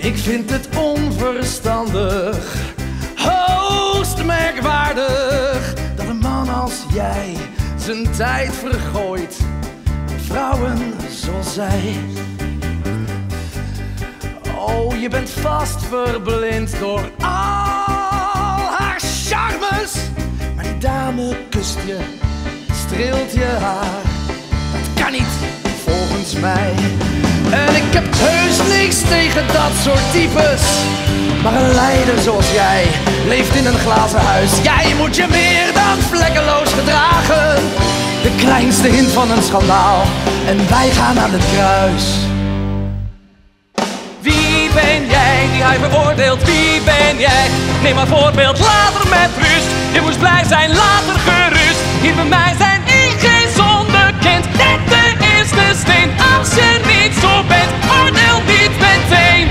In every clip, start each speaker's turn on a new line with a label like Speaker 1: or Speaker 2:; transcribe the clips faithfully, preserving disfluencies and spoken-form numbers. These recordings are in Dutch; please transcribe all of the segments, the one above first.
Speaker 1: Ik vind het onverstandig, hoogst merkwaardig, dat een man als jij zijn tijd vergooit aan vrouwen zoals zij. Oh, je bent vast verblind door al haar charmes, maar die dame kust je, streelt je haar. Dat kan niet, volgens mij. En ik heb heus niks tegen dat soort types, maar een leider zoals jij leeft in een glazen huis. Jij moet je meer dan vlekkeloos gedragen. De kleinste hint van een schandaal en wij gaan aan het kruis.
Speaker 2: Wie ben jij die hij veroordeelt? Wie ben jij? Neem maar voorbeeld, later met rust. Je moest blij zijn, later gerust. Hier bij mij zijn ik geen zonde kent. Net de eerste steen. Als je niet zo bent, oordeel niet meteen.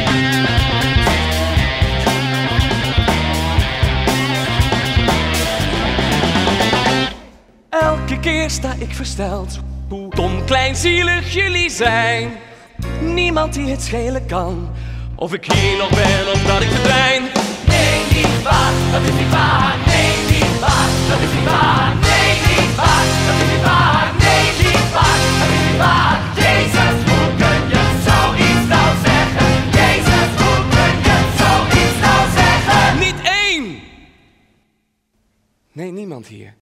Speaker 2: Elke keer sta ik versteld hoe dom kleinzielig jullie zijn. Niemand die het schelen kan of ik hier nog ben of dat ik verdwijn.
Speaker 3: Nee, niet waar, dat is niet waar. Nee, niet waar, dat is niet waar. Nee, niet waar, dat is niet waar. Nee, niet waar, dat is niet waar. Jezus, hoe kun je zoiets nou zeggen? Jezus, hoe kun je zoiets nou zeggen?
Speaker 2: Niet één! Nee, niemand hier.